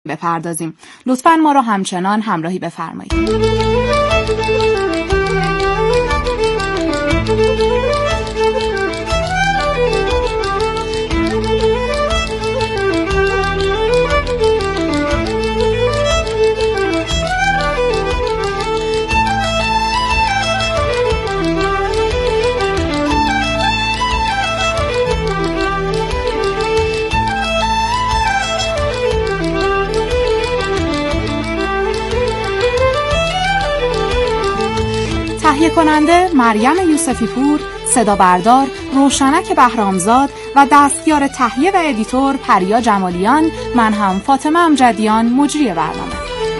بپردازیم. لطفاً ما را همچنان همراهی بفرمایید. تهیه کننده مریم یوسفی پور، صدا بردار روشنک بهرامزاد و دستیار تهیه و ادیتور پریا جمالیان. من هم فاطمه امجدیان مجری برنامه.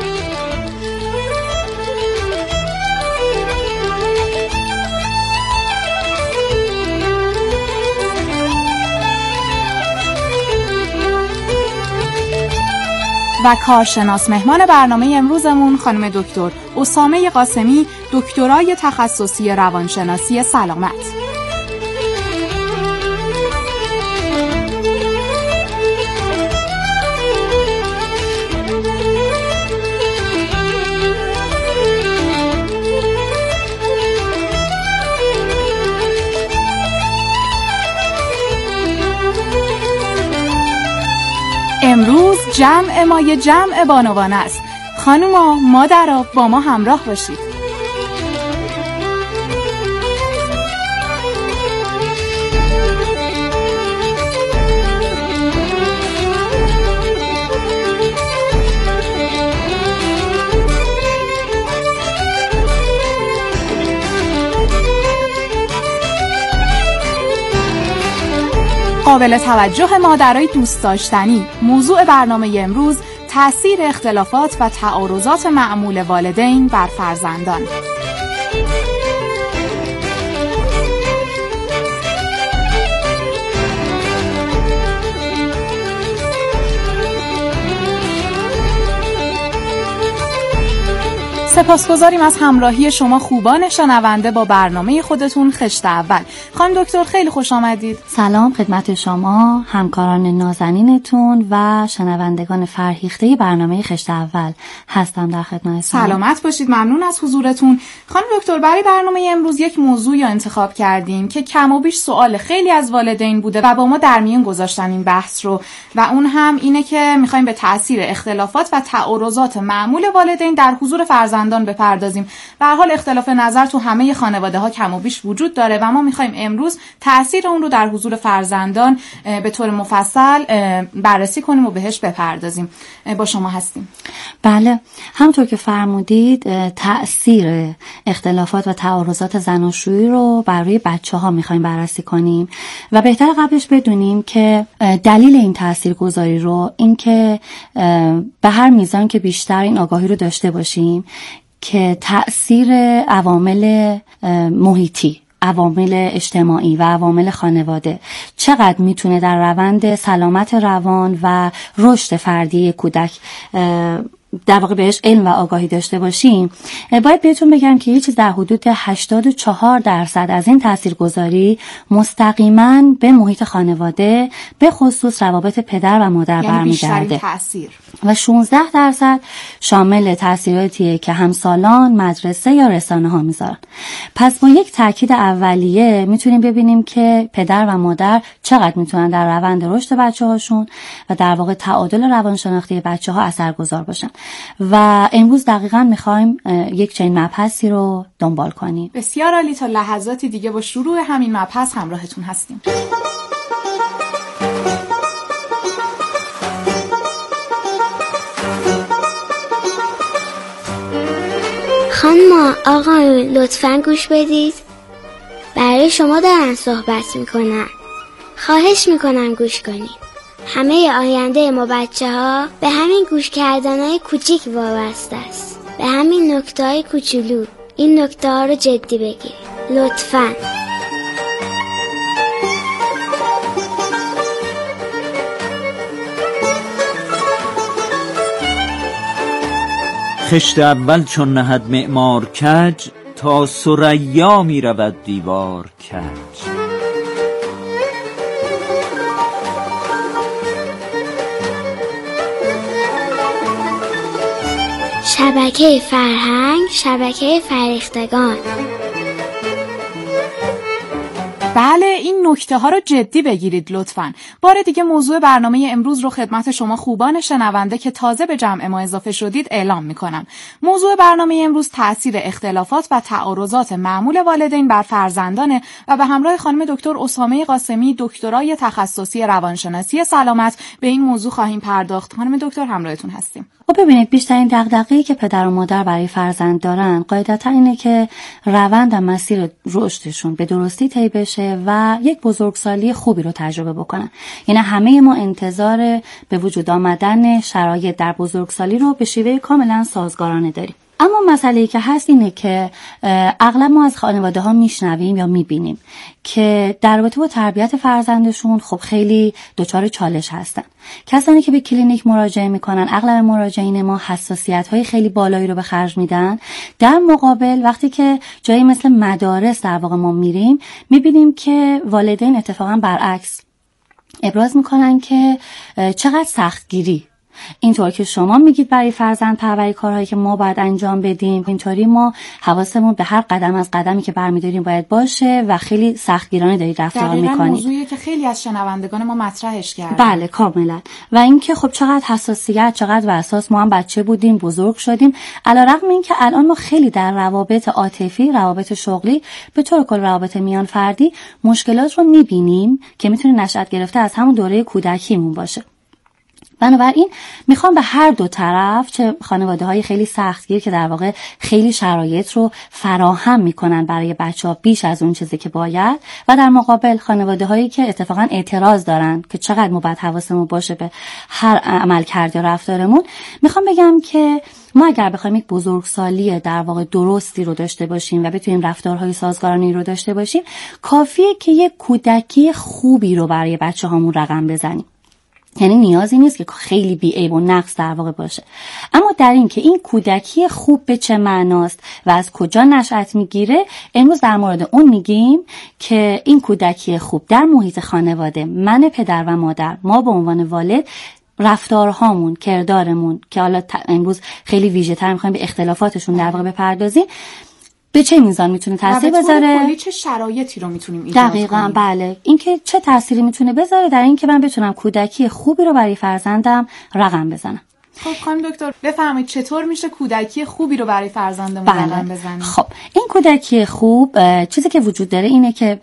و کارشناس مهمان برنامه امروزمون خانم دکتر اسامه قاسمی، دکترای تخصصی روانشناسی سلامت. امروز جمع ما یه جمع بانوان است. خانوما، مادرها با ما همراه باشید. قابل توجه مادرای دوست داشتنی، موضوع برنامه امروز تأثیر اختلافات و تعارضات معمول والدین بر فرزندان. سپاسگزاریم از همراهی شما خوبان شنونده با برنامه خودتون خشت اول. خانم دکتر خیلی خوش آمدید. سلام خدمت شما، همکاران نازنینتون و شنوندگان فرهیخته برنامه خشت اول هستم در خدمتتون. سلامت باشید، ممنون از حضورتون. خانم دکتر برای برنامه امروز یک موضوعی انتخاب کردیم که کم و بیش سوال خیلی از والدین بوده و با ما در میون گذاشتن این بحث رو، و اون هم اینه که می‌خوایم به تأثیر اختلافات و تعارضات معمول والدین در حضور فرزندان بپردازیم. به هر حال اختلاف نظر تو همه خانواده‌ها کم و بیش وجود داره و ما می‌خوایم امروز تأثیر اون رو در حضور فرزندان به طور مفصل بررسی کنیم و بهش بپردازیم. با شما هستیم. بله، همونطور که فرمودید تأثیر اختلافات و تعارضات زناشویی رو برای بچه‌ها می‌خوایم بررسی کنیم و بهتر قبلش بدونیم که دلیل این تاثیرگذاری رو این که به هر میزان که بیشتر این آگاهی رو داشته باشیم که تأثیر عوامل محیطی، عوامل اجتماعی و عوامل خانواده چقدر میتونه در روند سلامت روان و رشد فردی کودک در واقع بهش علم و آگاهی داشته باشیم، باید بهتون بگم که یه چیز در حدود 84% از این تاثیرگذاری مستقیما به محیط خانواده، به خصوص روابط پدر و مادر برمیگرده و 16% شامل تاثیراتی که همسالان، مدرسه یا رسانه ها میذارن. پس با یک تاکید اولیه میتونیم ببینیم که پدر و مادر چقدر میتونن در روند رشد بچه‌هاشون و در واقع تعادل روانشناختی بچه‌ها اثرگذار باشن. و امروز دقیقاً میخوایم یک چنین مبحثی رو دنبال کنیم. بسیار عالی، تا لحظاتی دیگه با شروع همین مبحث همراهتون هستیم. خانم آقایون لطفاً گوش بدید، برای شما دارن صحبت میکنن، خواهش میکنم گوش کنید. همه آینده ما بچه‌ها به همین گوش کردنهای کوچیک وابسته است، به همین نکته‌های کوچولو. این نکته‌ها رو جدی بگیرید لطفاً. خشت اول چون نهد معمار کج، تا ثریا می رود دیوار کج. شبکه فرهنگ، شبکه فرهیختگان. بله، این نکته ها رو جدی بگیرید لطفاً. بار دیگه موضوع برنامه امروز رو خدمت شما خوبان شنونده که تازه به جمع ما اضافه شدید اعلام میکنم. موضوع برنامه امروز تأثیر اختلافات و تعارضات معمول والدین بر فرزندانه و به همراه خانم دکتر اسامه قاسمی، دکترای تخصصی روانشناسی سلامت، به این موضوع خواهیم پرداخت. خانم دکتر همراهتون هستیم. ببینید، بیشترین دغدغه‌ای که پدر و مادر برای فرزند دارن قاعدتا اینه که روند و مسیر رشدشون به درستی طی بشه و یک بزرگسالی خوبی رو تجربه بکنن. یعنی همه ما انتظار به وجود آمدن شرایط در بزرگسالی رو به شیوه کاملا سازگارانه داریم. اما مسئله‌ای که هست اینه که اغلب ما از خانواده ها میشنویم یا میبینیم که در رابطه با تربیت فرزندشون خب خیلی دچار چالش هستن. کسانی که به کلینیک مراجعه میکنن، اغلب مراجعین ما حساسیت‌های خیلی بالایی رو به خرج میدن. در مقابل وقتی که جایی مثل مدارس در واقع ما میریم، میبینیم که والدین اتفاقا برعکس ابراز میکنن که چقدر سختگیری اینطور که شما میگید برای فرزند پروری کارهایی که ما باید انجام بدیم، اینطوری ما حواسمون به هر قدم از قدمی که برمی‌داریم باید باشه و خیلی سختگیرانه دارید رفتار میکنید. دقیقاً موضوعی که خیلی از شنوندگان ما مطرحش کردن. بله کاملا. و اینکه خب چقدر حساسیت، چقدر وسواس، ما هم بچه بودیم، بزرگ شدیم، علیرغم اینکه الان ما خیلی در روابط عاطفی، روابط شغلی، به طور کل روابط میان فردی مشکلات رو میبینیم که میتونه نشأت گرفته از همون دوره کودکیمون باشه. بنابراین میخوام به هر دو طرف، چه خانواده‌های خیلی سختگیر که در واقع خیلی شرایط رو فراهم میکنن برای بچه‌ها بیش از اون چیزی که باید، و در مقابل خانواده‌هایی که اتفاقا اعتراض دارن که چقدر ما باید حواسمون باشه به هر عملکرد یا رفتارمون، میخوام بگم که ما اگر بخوایم یک بزرگسالی در واقع درستی رو داشته باشیم و بتونیم رفتارهای سازگارانه رو داشته باشیم، کافیه که یک کودکی خوبی رو برای بچه‌هامون رقم بزنیم. یعنی نیازی نیست که خیلی بی‌عیب و نقص در واقع باشه، اما در این که این کودکی خوب به چه معناست و از کجا نشأت میگیره، امروز در مورد اون میگیم که این کودکی خوب در محیط خانواده، من پدر و مادر، ما به عنوان والد، رفتارهامون، کردارمون که حالا امروز خیلی ویژه‌تر می‌خوایم به اختلافاتشون در واقع بپردازیم، به چه میزان میتونه تاثیر بذاره؟ کلی چه شرایطی رو میتونیم ایجاد کنیم؟ دقیقاً بله. اینکه چه تأثیری میتونه بذاره در این که من بتونم کودکی خوبی رو برای فرزندم رقم بزنم. خب خانم دکتر بفرمایید چطور میشه کودکی خوبی رو برای فرزندمون رقم بزنیم؟ خب این کودکی خوب، چیزی که وجود داره اینه که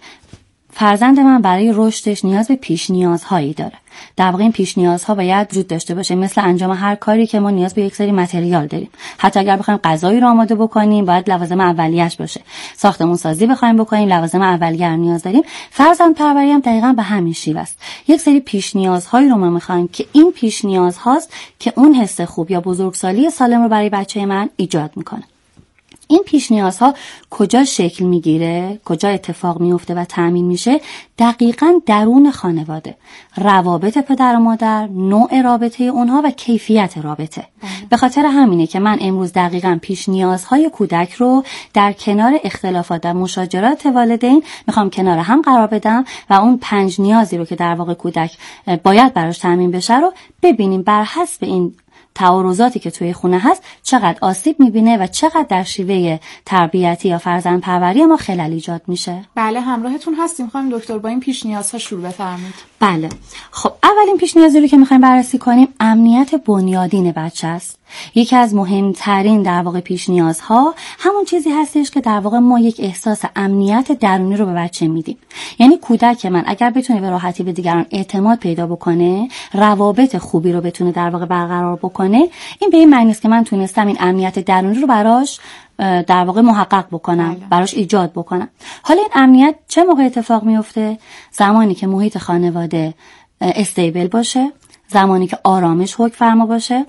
فرزند من برای رشدش نیاز به پیش نیازهایی داره. در واقع این پیش نیازها باید وجود داشته باشه. مثل انجام هر کاری که ما نیاز به یک سری متریال داریم. حتی اگر بخوایم غذایی رو آماده بکنیم، باید لوازم اولیه‌اش باشه. ساختمون سازی بخوایم بکنیم، لوازم اولیه رو نیاز داریم. فرزند پروری هم دقیقاً به همین شیوه است. یک سری پیش نیازهایی رو ما می‌خوایم که این پیش نیازهاست که اون حس خوب یا بزرگسالی سالم رو برای بچه من ایجاد می‌کنه. این پیش نیازها کجا شکل میگیره، کجا اتفاق میفته و تأمین میشه؟ دقیقاً درون خانواده. روابط پدر و مادر، نوع رابطه اونها و کیفیت رابطه. به خاطر همینه که من امروز دقیقاً پیش نیازهای کودک رو در کنار اختلافات و مشاجرات والدین میخوام کنار هم قرار بدم و اون 5 نیازی رو که در واقع کودک باید براش تأمین بشه رو ببینیم بر حسب این تعارضاتی که توی خونه هست چقدر آسیب میبینه و چقدر در شیوه تربیتی یا فرزند پروری ما خلل ایجاد میشه. بله همراهتون هستیم خانم دکتر. با این پیش نیازها شروع بفرمایید. بله خب اولین پیش نیازی رو که میخوایم بررسی کنیم امنیت بنیادین بچه است. یکی از مهمترین در واقع پیش نیازها همون چیزی هستش که در واقع ما یک احساس امنیت درونی رو به بچه میدیم. یعنی کودک من اگر بتونه به راحتی به دیگران اعتماد پیدا بکنه، روابط خوبی رو بتونه در واقع برقرار بکنه، این به این معنی است که من تونستم این امنیت درونی رو براش در واقع محقق بکنم، براش ایجاد بکنم. حالا این امنیت چه موقع اتفاق میفته؟ زمانی که محیط خانواده استیبل باشه، زمانی که آرامش حکم فرما باشه،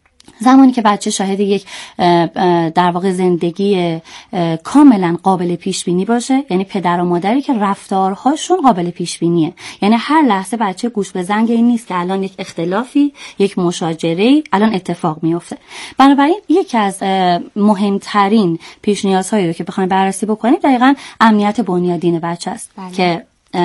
زمانی که بچه شاهد یک در واقع زندگی کاملا قابل پیش بینی باشه، یعنی پدر و مادری که رفتارهاشون قابل پیش بینیه. یعنی هر لحظه بچه گوش به زنگ این نیست که الان یک اختلافی، یک مشاجره‌ای الان اتفاق میفته. بنابراین یکی از مهمترین پیش نیازهایی رو که بخوایم بررسی بکنیم دقیقاً امنیت بنیادین بچه است که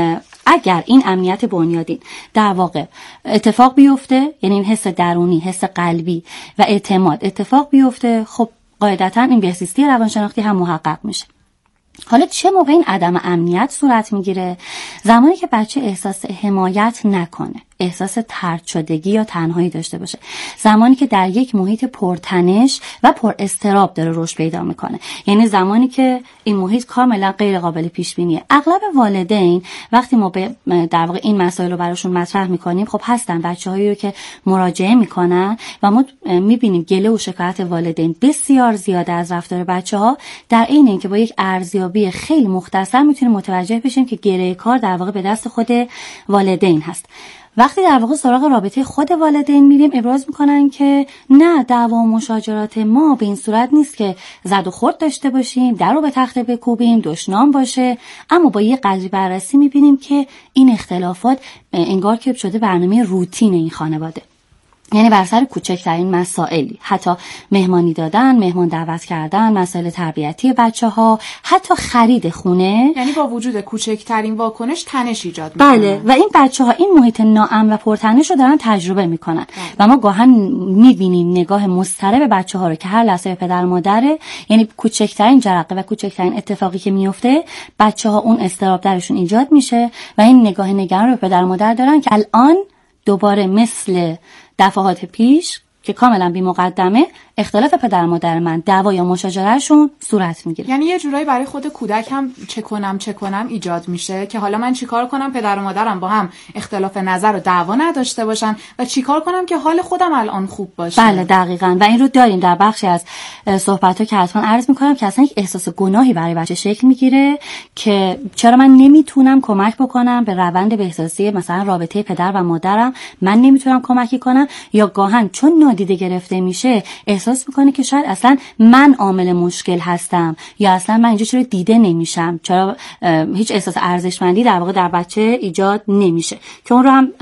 اگر این امنیت بنیادین در واقع اتفاق بیفته، یعنی این حس درونی، حس قلبی و اعتماد اتفاق بیفته، خب قاعدتاً این بهزیستی روانشناختی هم محقق میشه. حالا چه موقع این عدم امنیت صورت میگیره؟ زمانی که بچه احساس حمایت نکنه، احساس طرد شدگی یا تنهایی داشته باشه، زمانی که در یک محیط پرتنش و پر اضطراب داره رشد پیدا میکنه، یعنی زمانی که این محیط کاملا غیر قابل پیش بینیه. اغلب والدین وقتی ما در واقع این مسائل رو براشون مطرح میکنیم، خب هستن بچه‌هایی رو که مراجعه میکنن و ما میبینیم گله و شکایت والدین بسیار زیاده از رفتار بچه‌ها، در عین اینکه با یک ارزیابی خیلی مختصر میتونیم متوجه بشیم که گره کار در واقع به دست خود والدین هست. وقتی در واقع سراغ رابطه خود والدین میریم، ابراز میکنن که نه، دعوا و مشاجرات ما به این صورت نیست که زد و خورد داشته باشیم، در رو به تخته بکوبیم، دشنام باشه، اما با یه قدری بررسی میبینیم که این اختلافات انگار که شده برنامه روتین این خانواده. یعنی بر سر کوچکترین مسائلی، حتی مهمانی دادن، مهمان دعوت کردن، مسائل تربیتی بچه‌ها، حتی خرید خونه، یعنی با وجود کوچکترین واکنش تنش ایجاد می‌کنه. بله، و این بچه‌ها این محیط ناامن و پرتنش رو دارن تجربه میکنن و ما گاهن میبینیم نگاه مضطرب بچه‌ها رو که هر لحظه به پدر مادره، یعنی کوچکترین جرقه و کوچکترین اتفاقی که میفته، بچه‌ها اون اضطراب درشون ایجاد میشه و این نگاه نگران رو به پدر مادر دارن که الان دوباره مثل دفعات پیش که کاملا بی مقدمه اختلاف پدر مادر من، دعوا یا مشاجرهشون صورت میگیره. یعنی یه جورایی برای خود کودک هم چه کنم ایجاد میشه که حالا من چیکار کنم پدر و مادرم با هم اختلاف نظر و دعوا نداشته باشن و چیکار کنم که حال خودم الان خوب باشه. بله دقیقاً، و این رو داریم در بخشی از صحبت‌ها که حتما عرض میکنم که اصلا یک احساس گناهی برای بچه شکل میگیره که چرا من نمیتونم کمک بکنم به روند بهزیستی مثلا رابطه پدر و مادرم، من نمیتونم کمکی کنم، یا گاهن چون نادیده گرفته میشه احساس میکنه که شاید اصلا من عامل مشکل هستم، یا اصلا من اینجا چرا دیده نمیشم، چرا هیچ احساس ارزشمندی در واقع در بچه ایجاد نمیشه، که اون رو هم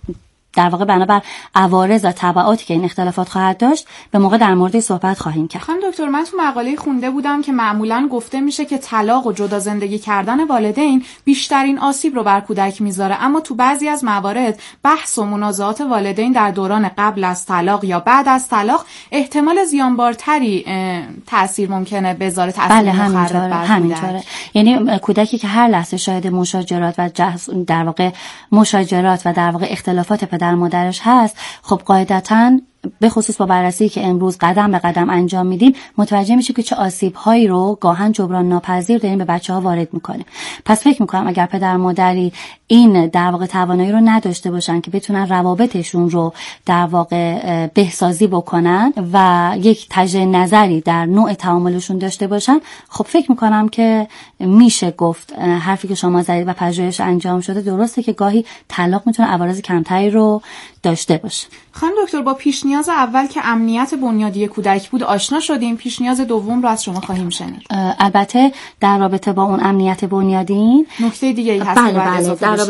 در واقع بنابر عوارض و تبعاتی که این اختلافات خواهد داشت به موقع در مورد صحبت خواهیم کرد. خانم دکتر، من تو مقاله خونده بودم که معمولاً گفته میشه که طلاق و جدا زندگی کردن والدین بیشترین آسیب رو بر کودک میذاره، اما تو بعضی از موارد بحث و منازعات والدین در دوران قبل از طلاق یا بعد از طلاق احتمال زیانبارتری تأثیر ممکنه بذاره، تأثیر مخرب بر کودک. یعنی کودکی که هر لحظه شاهد مشاجرات و در واقع اختلافات پدر مادرش هست، خب قاعدتاً به خصوص با بررسی که امروز قدم به قدم انجام میدیم متوجه میشه که چه آسیب‌هایی رو گاهن جبران ناپذیر داریم به بچه‌ها وارد میکنیم. پس فکر میکنم اگر پدر مادری این در واقع توانایی رو نداشته باشن که بتونن روابطشون رو در واقع بهسازی بکنن و یک تجدید نظری در نوع تعاملشون داشته باشن، خب فکر میکنم که میشه گفت حرفی که شما زدید و پژوهش انجام شده درسته که گاهی طلاق میتونه عوارض کمتری رو داشته باشه. خانم دکتر، با پیش نیاز اول که امنیت بنیادی کودک بود آشنا شدیم، پیش نیاز دوم رو از شما خواهیم شنید. البته در رابطه با اون امنیت بنیادین نکته دیگه ای هست. بله،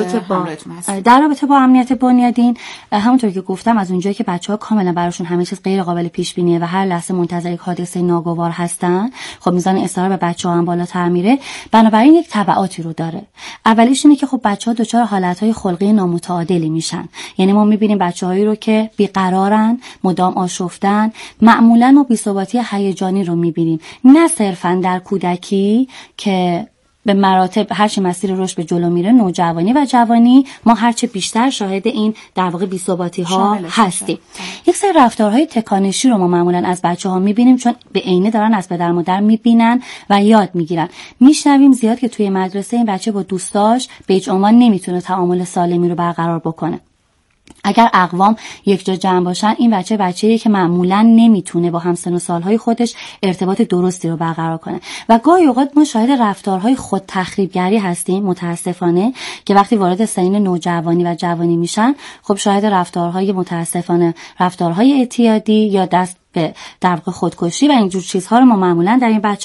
در رابطه با امنیت بنیادین همونطور که گفتم از اونجایی که بچه‌ها کاملا براشون همه چیز غیر قابل پیش بینیه و هر لحظه منتظر یک حادثه ناگوار هستن، خب میزان اضطراب به بچه‌ها هم بالاتر میره، بنابراین یک تبعاتی رو داره. اولیش اینه که خب بچه‌ها دچار حالت‌های خلقی نامتعادلی میشن. یعنی ما می‌بینیم بچه‌هایی رو که بیقرارن، مدام آشفتن، معمولا ما بی‌ثباتی هیجانی رو می‌بینیم، نه صرفاً در کودکی که به مراتب هرچی مسیر رشد به جلو میره، نوجوانی و جوانی ما هرچه بیشتر شاهد این در واقع بی‌ثباتی ها هستیم. یک سری رفتارهای تکانشی رو ما معمولا از بچه‌ها می‌بینیم، چون به عینه دارن از پدر مادر می‌بینن و یاد می‌گیرن. میشنویم زیاد که توی مدرسه این بچه با دوستاش به هیچ عنوان نمیتونه تعامل سالمی رو برقرار بکنه. اگر اقوام یک جا جمع باشن، این بچه‌ایه که معمولاً نمیتونه با همسن و سالهای خودش ارتباط درستی رو برقرار کنه و گاهی اوقات ما شاهد رفتارهای خود تخریبگری هستیم متاسفانه، که وقتی وارد سنین نوجوانی و جوانی میشن، خب شاهد رفتارهای متاسفانه رفتارهای اعتیادی یا دست به در واقع خودکشی و اینجور چیزها رو ما معمولاً در این بچه‌ها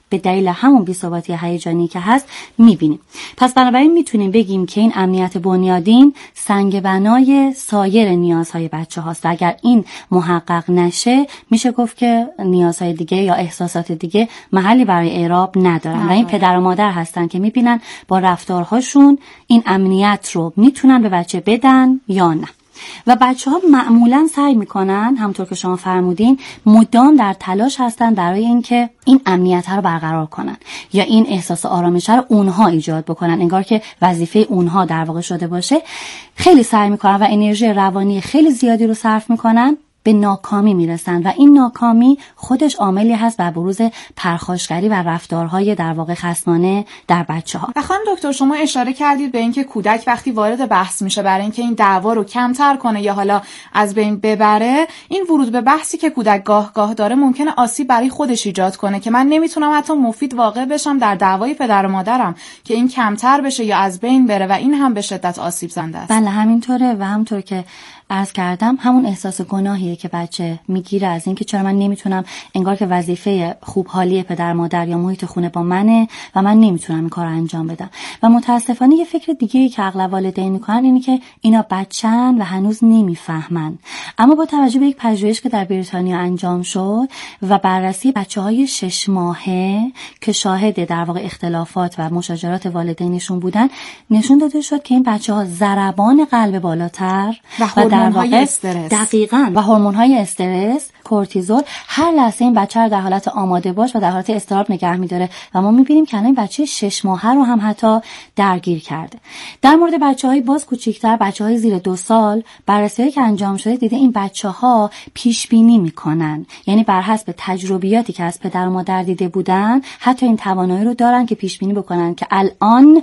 به دلیل همون بی‌ثباتی هیجانی که هست میبینیم. پس بنابراین میتونیم بگیم که این امنیت بنیادین سنگ بنای سایر نیازهای بچه هاست. اگر این محقق نشه میشه گفت که نیازهای دیگه یا احساسات دیگه محلی برای اعراب ندارن و این پدر و مادر هستن که میبینن با رفتارهاشون این امنیت رو میتونن به بچه بدن یا نه. و بچه‌ها معمولاً سعی میکنن همونطور که شما فرمودین مدام در تلاش هستن برای اینکه این امنیت رو برقرار کنن یا این احساس آرامش رو اونها ایجاد بکنن، انگار که وظیفه اونها در واقع شده باشه. خیلی سعی میکنن و انرژی روانی خیلی زیادی رو صرف میکنن، به ناکامی میرسن و این ناکامی خودش عاملی هست بر بروز پرخاشگری و رفتارهای در واقع خصمانه در بچه‌ها. و خانم دکتر شما اشاره کردید به اینکه کودک وقتی وارد بحث میشه برای اینکه این دعوا رو کمتر کنه یا حالا از بین ببره، این ورود به بحثی که کودک گاه داره ممکنه آسیب برای خودش ایجاد کنه که من نمیتونم حتی مفید واقع بشم در دعوای پدر و مادرم که این کمتر بشه یا از بین بره و این هم به شدت آسیب زنده است. بله همینطوره و همونطور که عرض کردم همون احساس گناهیه که بچه میگیره از این که چرا من نمیتونم، انگار که وظیفه خوب حالی پدر مادر یا محیط خونه با منه و من نمیتونم این کار رو انجام بدم. و متاسفانه یه فکر دیگه‌ای که اغلب والدین میکنن اینه که اینا بچه‌ن و هنوز نمیفهمن. اما با توجه به یک پژوهش که در بریتانیا انجام شد و بررسی بچه‌های 6 ماهه که شاهد در واقع اختلافات و مشاجرات والدینشون بودن، نشون داده شد که این بچه‌ها ضربان قلب بالاتر و هورمون‌های استرس، دقیقاً، و هورمون‌های استرس، کورتیزول، هر لحظه این بچه رو در حالت آماده باش و در حالت اضطراب نگه می‌داره و ما می‌بینیم که الان بچه 6 ماهه رو هم حتی درگیر کرده. در مورد بچه‌های باز کوچیک‌تر، بچه‌های زیر 2 سال، بررسی‌هایی که انجام شده دیده این بچه‌ها پیش‌بینی می‌کنن، یعنی بر حسب تجربیاتی که از پدر و مادر دیده بودن حتی این توانایی رو دارن که پیش‌بینی بکنن که الان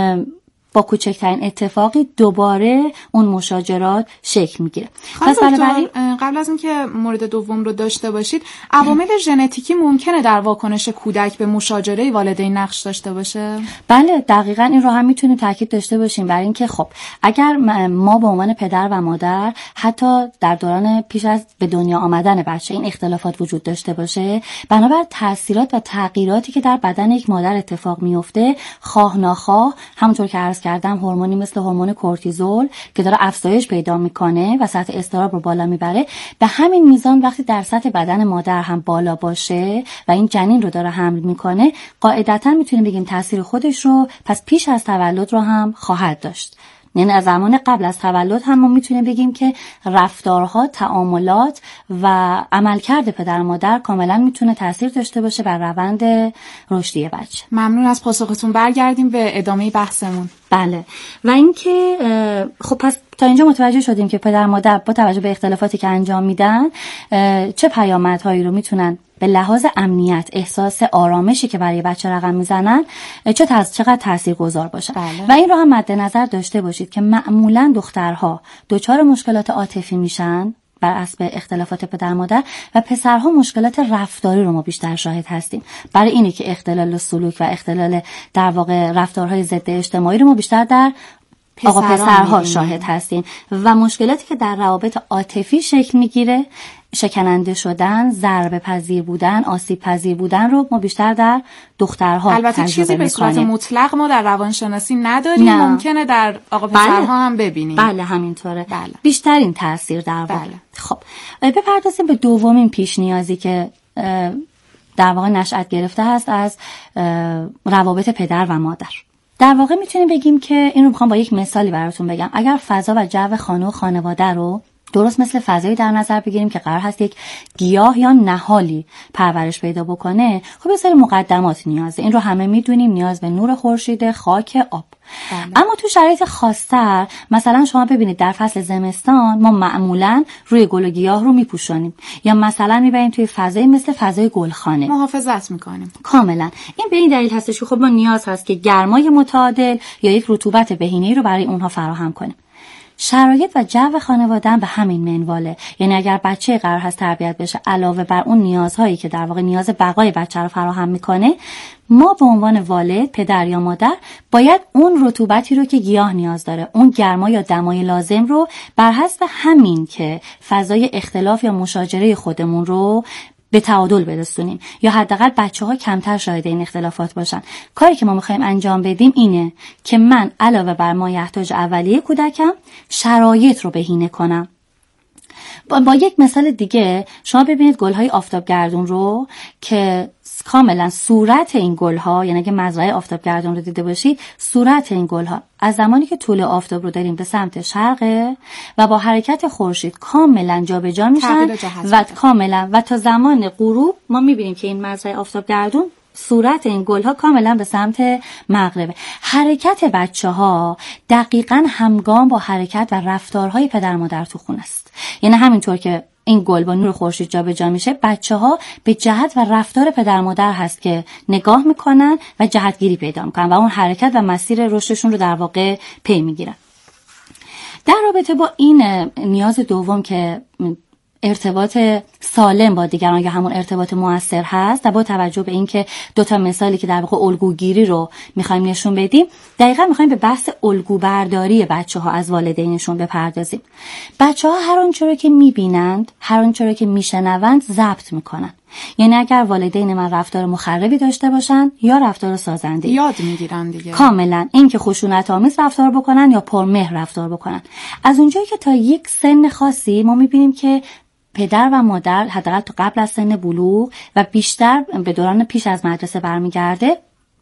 با کوچکترین اتفاقی دوباره اون مشاجرات شکل میگیره. پس قبل از اینکه مورد دوم رو داشته باشید، عوامل ژنتیکی ممکنه در واکنش کودک به مشاجره والدین نقش داشته باشه؟ بله دقیقاً این رو هم میتونیم تاکید داشته باشیم برای اینکه خب اگر ما به عنوان پدر و مادر حتی در دوران پیش از به دنیا آمدن بچه این اختلافات وجود داشته باشه، بنابر تاثیرات و تغییراتی که در بدن یک مادر اتفاق میفته، خواه ناخواه همونطور که عرض کردم هورمونی مثل هورمون کورتیزول که داره افزایش پیدا میکنه و سطح اضطراب رو بالا میبره، به همین میزان وقتی در سطح بدن مادر هم بالا باشه و این جنین رو داره حمل میکنه، قاعدتاً میتونیم بگیم تاثیر خودش رو پس پیش از تولد رو هم خواهد داشت. یعنی از زمان قبل از تولد هم ما میتونیم بگیم که رفتارها، تعاملات و عملکرد پدر و مادر کاملا میتونه تاثیر داشته باشه بر روند رشدی بچه. ممنون از پاسختون. برگردیم به ادامه بحثمون. بله و اینکه خب پس تا اینجا متوجه شدیم که پدر و مادر با توجه به اختلافاتی که انجام میدن چه پیامدهایی رو میتونن به لحاظ امنیت، احساس آرامشی که برای بچه رقم میزنن چقدر تاثیرگذار باشه. بله. و این رو هم مد نظر داشته باشید که معمولا دخترها دچار مشکلات عاطفی میشن بر اساس اختلافات پدر مادر و پسرها مشکلات رفتاری رو ما بیشتر شاهد هستیم. برای اینه که اختلال سلوک و اختلال در واقع رفتارهای ضد اجتماعی رو ما بیشتر در پسرها شاهد هستیم و مشکلاتی که در روابط عاطفی شکل میگیره، شکننده شدن، ضربه پذیر بودن، آسیب پذیر بودن رو ما بیشتر در دخترها البته چیزی به صورت مطلق ما در روانشناسی نداریم، ممکنه در آقا پسرها هم ببینیم. بله همینطوره. بله. بیشترین تاثیر در واقع. بله. خب بپردازیم به دومین پیش نیازی که در واقع نشأت گرفته هست از روابط پدر و مادر. در واقع میتونیم بگیم که این رو میخوام با یک مثالی براتون بگم. اگر فضا و جو خانه و خانواده رو درست مثل فضایی در نظر بگیریم که قرار هست یک گیاه یا نهالی پرورش پیدا بکنه، خب یه سری مقدمات نیازه. این رو همه میدونیم، نیاز به نور خورشید، خاک، آب. بله. اما تو شرایط خاص‌تر مثلا شما ببینید در فصل زمستان ما معمولاً روی گل و گیاه رو میپوشونیم یا مثلا میبریم توی فضایی مثل فضای گلخانه محافظت میکنیم. کاملا این به این دلیل هستش که خب ما نیاز هست که گرمای متعادل یا یک رطوبت بهینه‌ای رو برای اونها فراهم کنیم. شرایط و جو خانواده به همین منواله. یعنی اگر بچه قرار هست تربیت بشه علاوه بر اون نیازهایی که در واقع نیاز بقای بچه رو فراهم میکنه، ما به عنوان والد، پدر یا مادر باید اون رطوبتی رو که گیاه نیاز داره، اون گرما یا دمای لازم رو بر حسب همین که فضای اختلاف یا مشاجره خودمون رو به تعادل برسونیم یا حداقل بچه‌ها کمتر شاهد این اختلافات باشن. کاری که ما می‌خوایم انجام بدیم اینه که من علاوه بر مایحتاج اولیه کودکم شرایط رو بهینه کنم. با یک مثال دیگه شما ببینید گل‌های آفتابگردون رو که کاملا صورت این گل‌ها، یعنی اگه مزرعه آفتابگردون رو دیده باشید، صورت این گل‌ها از زمانی که طول آفتاب رو داریم به سمت شرقه و با حرکت خورشید کاملا جابجا میشن و تا زمان غروب ما می‌بینیم که این مزرعه آفتابگردون صورت این گل‌ها کاملا به سمت مغربه. حرکت بچه‌ها دقیقاً همگام با حرکت و رفتارهای پدر مادر تو خونه است. یعنی همینطور که این گل با نور خورشید جابجا میشه، بچه‌ها به جهت و رفتار پدر مادر هست که نگاه میکنن و جهتگیری پیدا میکنن و اون حرکت و مسیر رشدشون رو در واقع پی میگیرن. در رابطه با این نیاز دوم که ارتباط سالم با دیگران یا همون ارتباط مؤثر هست و با توجه به اینکه دو تا مثالی که در واقع الگوگیری رو می‌خوایم نشون بدیم، دقیقاً می‌خوایم به بحث الگوبرداری بچه‌ها از والدینشون بپردازیم. بچه‌ها هر آنچه که می‌بینند، هر آنچه که می‌شنوند ضبط می‌کنن. یعنی اگر والدین من رفتار مخربی داشته باشن یا رفتار سازنده، یاد میگیرن دیگه. کاملا اینکه خشونت آمیز رفتار بکنن یا پرمهر رفتار بکنن. از اونجایی که تا یک سن خاصی ما می‌بینیم که پدر و مادر حداقل تا قبل از سن بلوغ و بیشتر به دوران پیش از مدرسه برمیگرده،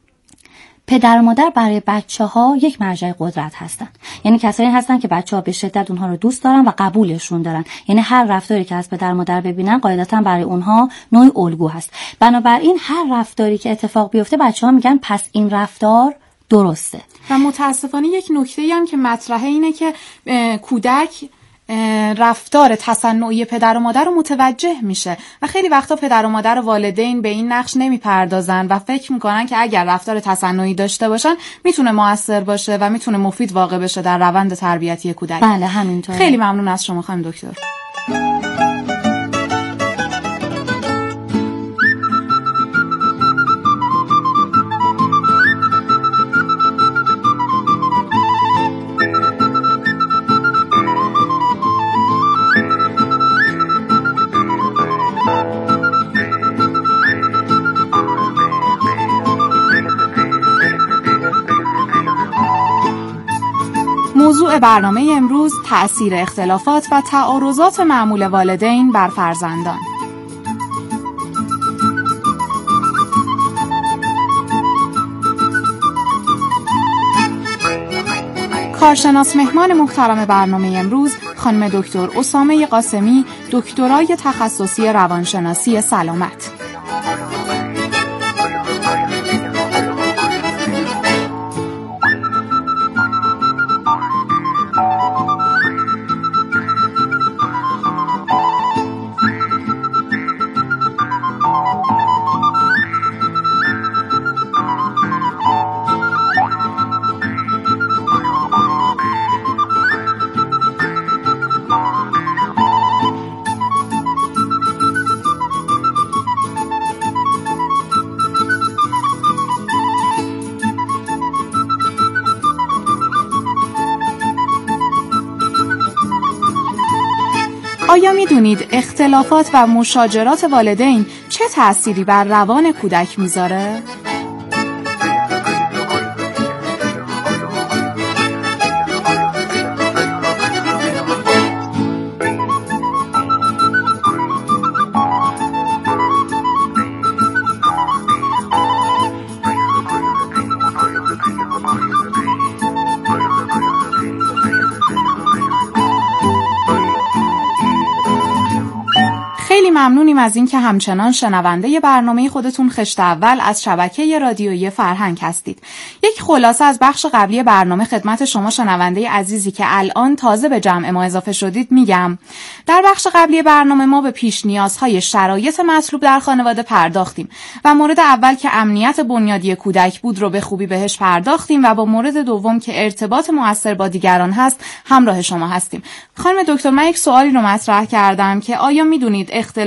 پدر و مادر برای بچه‌ها یک مرجع قدرت هستن. یعنی کسایی هستن که بچه‌ها به شدت اونها رو دوست دارن و قبولشون دارن. یعنی هر رفتاری که از پدر و مادر ببینن قاعدتاً برای اونها نوعی الگو هست. بنابراین هر رفتاری که اتفاق بیفته بچه‌ها میگن پس این رفتار درسته. و متاسفانه یک نکته‌ای هم که مطرحه اینه که کودک رفتار تصنعی پدر و مادر رو متوجه میشه و خیلی وقتا پدر و مادر و والدین به این نقش نمیپردازن و فکر میکنن که اگر رفتار تصنعی داشته باشن میتونه مؤثر باشه و میتونه مفید واقع بشه در روند تربیتی کودک. بله همینطوره. خیلی ممنون از شما خانم دکتر. موضوع برنامه امروز تأثیر اختلافات و تعارضات معمول والدین بر فرزندان. کارشناس مهمان محترم برنامه امروز خانم دکتر اسامه قاسمی، دکترای تخصصی روانشناسی سلامت. آیا میدونید اختلافات و مشاجرات والدین چه تأثیری بر روان کودک میذاره؟ خیلی ممنونیم از این که همچنان شنونده برنامه خودتون خشت اول از شبکه رادیویی فرهنگ هستید. یک خلاصه از بخش قبلی برنامه خدمت شما شنونده عزیزی که الان تازه به جمع ما اضافه شدید میگم. در بخش قبلی برنامه ما به پیش نیازهای شرایط مطلوب در خانواده پرداختیم و مورد اول که امنیت بنیادی کودک بود رو به خوبی بهش پرداختیم و با مورد دوم که ارتباط مؤثر با دیگران هست همراه شما هستیم. خانم دکتر، من یک سوالی رو مطرح کردم که آیا میدونید اختلاف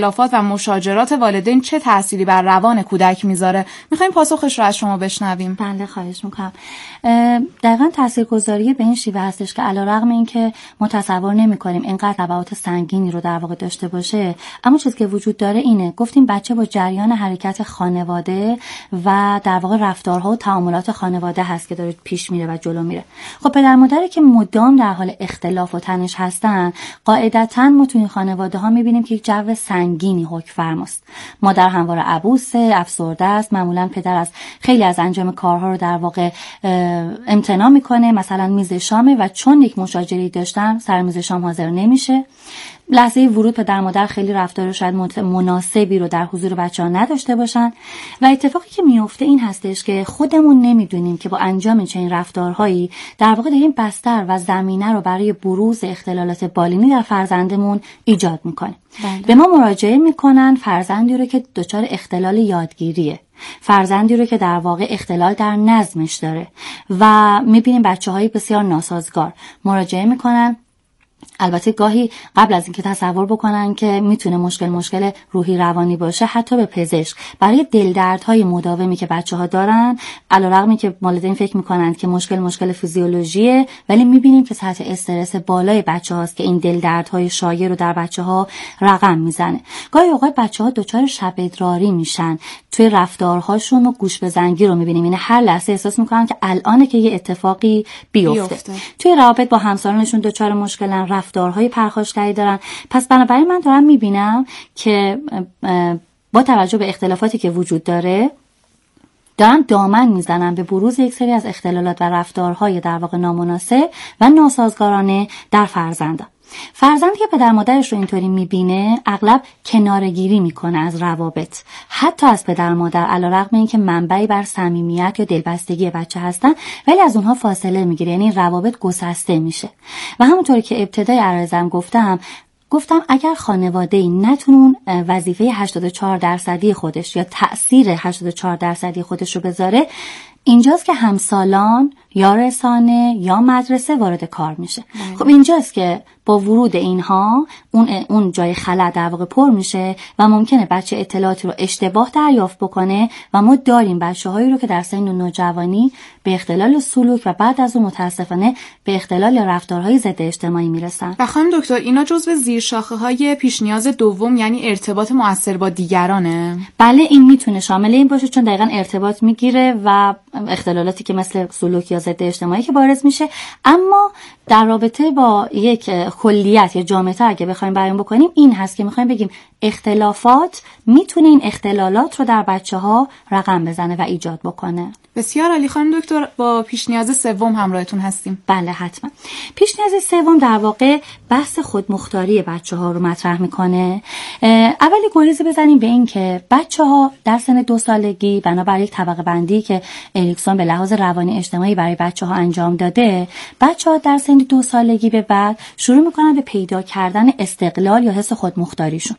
اختلافات و مشاجرات والدین چه تأثیری بر روان کودک میذاره؟ میخوایم پاسخش رو از شما بشنویم. بله خواهش میکنم. دقیقاً تاثیرگذاری به این شیوه هستش که علیرغم اینکه ما تصور نمی‌کنیم اینقدر تبعات سنگینی رو در واقع داشته باشه، اما چیزی که وجود داره اینه، گفتیم بچه با جریان حرکت خانواده و در واقع رفتارها و تعاملات خانواده هست که داره پیش میره و جلو میره. خب پدر مادری که مدام در حال اختلاف و تنش هستن، قاعدتاً ما تو این خانواده‌ها می‌بینیم که یک جو سنگینی حکم فرماست. مادر همواره عبوسه، افسرده است، معمولاً پدر از خیلی از انجام کارها رو در واقع امتناع میکنه، مثلا میز شامه و چون یک مشاجره داشتن سر میز شام حاضر نمیشه. لحظه ورود پدر مادر خیلی رفتار شاید مناسبی رو در حضور بچه‌ها نداشته باشن و اتفاقی که میفته این هستش که خودمون نمیدونیم که با انجام چنین رفتارهایی در واقع داریم بستر و زمینه رو برای بروز اختلالات بالینی در فرزندمون ایجاد میکنیم. به ما مراجعه میکنن فرزندی رو که دچار اختلال یادگیریه، فرزندی رو که در واقع اختلال در نظمش داره و میبینیم بچه‌های بسیار ناسازگار مراجعه میکنن. البته گاهی قبل از اینکه تصور بکنن که میتونه مشکل روحی روانی باشه، حتی به پزشک برای دلدردهای مداومی که بچه‌ها دارن، علیرغمی که والدین فکر میکنن که مشکل فیزیولوژیه، ولی میبینیم که سطح استرس بالای بچه‌هاست که این دلدردهای شایع رو در بچه‌ها رقم میزنه. گاهی اوقات بچه‌ها دچار شب ادراری میشن، توی رفتارهاشون و گوش به زنگی رو میبینیم، یعنی هر لحظه احساس میکنن که الانه که یه اتفاقی بیفته. توی روابط با همسرانشون دچار مشکلن، رفتارهای پرخاشگری دارن. پس بنابراین من دارم میبینم که با توجه به اختلافاتی که وجود داره دارن دامن میزنن به بروز یک سری از اختلالات و رفتارهای در واقع نامناسب و ناسازگارانه در فرزندان. فرزندی که پدر مادرش رو اینطوری میبینه اغلب کناره‌گیری میکنه از روابط، حتی از پدر مادر، علیرغم اینکه منبعی بر صمیمیت یا دلبستگی بچه هستن، ولی از اونها فاصله میگیره، یعنی روابط گسسته میشه. و همونطوری که ابتدای عرضم گفتم اگر خانواده‌ای نتونه وظیفه 84% خودش یا تأثیر 84% خودش رو بذاره، اینجاست که همسالان یا رسانه یا مدرسه وارد کار میشه. خب اینجاست که با ورود اینها اون جای خلأ در واقع پر میشه و ممکنه بچه اطلاعاتی رو اشتباه دریافت بکنه و ما داریم بچه‌هایی رو که در سن نوجوانی به اختلال سلوک و بعد از اون متاسفانه به اختلال رفتارهای ضد اجتماعی میرسن. و خانم دکتر اینا جزو زیرشاخه‌های پیش نیاز دوم، یعنی ارتباط مؤثر با دیگرانه؟ بله، این میتونه شامل این باشه، چون دقیقاً ارتباط میگیره و اختلالاتی که مثل سلوک یا ضد اجتماعی که بارز میشه. اما در رابطه با یک کلیت یا جامع‌تر اگه بخوایم بیان بکنیم، این هست که میخوایم بگیم اختلافات میتونه این اختلالات رو در بچه‌ها رقم بزنه و ایجاد بکنه. بسیار عالی. خانم دکتر با پیش نیاز سوم همراهتون هستیم. بله حتما. پیش نیاز سوم در واقع بحث خودمختاری بچه‌ها رو مطرح میکنه. اولی گریزی بزنیم به این که بچه‌ها در سن 2 سالگی بنابر یک طبقه بندی که اریکسون به لحاظ روانی اجتماعی برای بچه‌ها انجام داده، بچه‌ها در سن 2 سالگی به بعد شروع میکنن به پیدا کردن استقلال یا حس خودمختاریشون.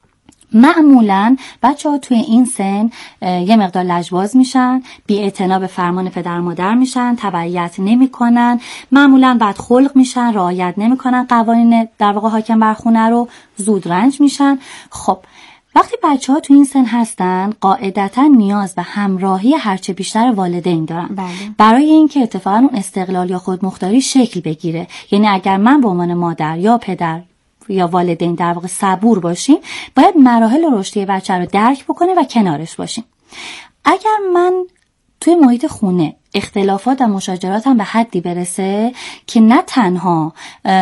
معمولاً بچه‌ها توی این سن یه مقدار لجباز میشن، بی‌اعتنا به فرمان پدر مادر میشن، تبعیت نمی‌کنن، معمولاً بدخلق میشن، رعایت نمی‌کنن قوانین در واقع حاکم بر خونه رو، زود رنج میشن. خب وقتی بچه‌ها تو این سن هستن قاعدتاً نیاز به همراهی هرچه بیشتر والدین دارن. برای اینکه اتفاقاً اون استقلال یا خودمختاری شکل بگیره. یعنی اگر من به عنوان مادر یا پدر یا والدین در واقع صبور باشیم، باید مراحل رشدی بچه رو درک بکنیم و کنارش باشیم. اگر من توی محیط خونه اختلافات و مشاجراتم به حدی برسه که نه تنها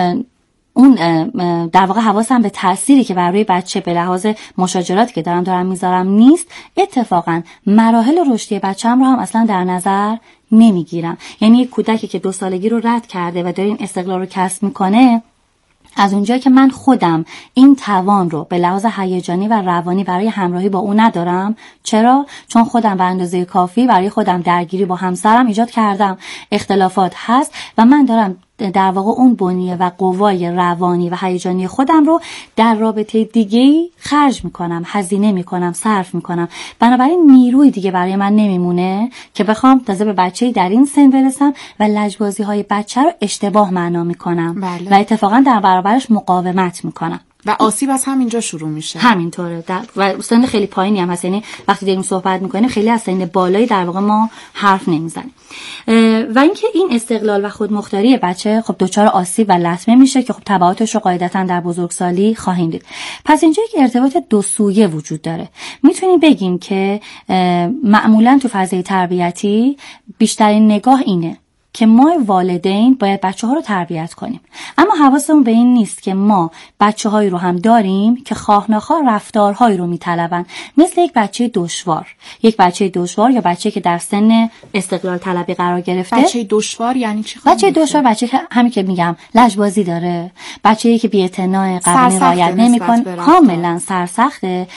اون در واقع حواسم به تأثیری که برای بچه به لحاظ مشاجراتی که دارم میذارم نیست، اتفاقا مراحل رشدی بچه‌م رو هم اصلا در نظر نمیگیرم. یعنی یک کودکی که 2 سالگی رو رد کرده و داره این استقلال رو کسب میکنه، از اونجایی که من خودم این توان رو به لحاظ هیجانی و روانی برای همراهی با اون ندارم. چرا؟ چون خودم به اندازه کافی برای خودم درگیری با همسرم ایجاد کردم، اختلافات هست و من دارم در واقع اون بنیه و قوای روانی و هیجانی خودم رو در رابطه دیگه‌ای خرج میکنم، هزینه میکنم، صرف میکنم. بنابراین نیروی دیگه برای من نمیمونه که بخوام تازه به بچه‌ای در این سن برسم و لجبازی‌های بچه رو اشتباه معنا میکنم و اتفاقا در برابرش مقاومت میکنم. و آسیب از همینجا شروع میشه. همینطوره و سن خیلی پایینی هم هست، یعنی وقتی داریم صحبت میکنیم خیلی از سن بالایی در واقع ما حرف نمیزنیم. و اینکه این استقلال و خودمختاری بچه خب دچار آسیب و لطمه میشه که خب تبعاتش رو قاعدتاً در بزرگسالی خواهیم دید. پس اینجا یک ارتباط دو سویه وجود داره. میتونیم بگیم که معمولاً تو فضای تربیتی بیشترین نگاه اینه که ما والدین باید بچه‌ها رو تربیت کنیم، اما حواسمون به این نیست که ما بچه‌هایی رو هم داریم که خواه ناخواه رفتارهایی رو میطلبن، مثل یک بچه دشوار یا بچه‌ای که در سن استقلال طلبی قرار گرفته. بچه دشوار یعنی چی؟ بچه دشوار بچه که همین که میگم لجبازی داره، بچه‌ای که بی‌اعتناء، قوانین رعایت نمی‌کنه، کاملا سرسخته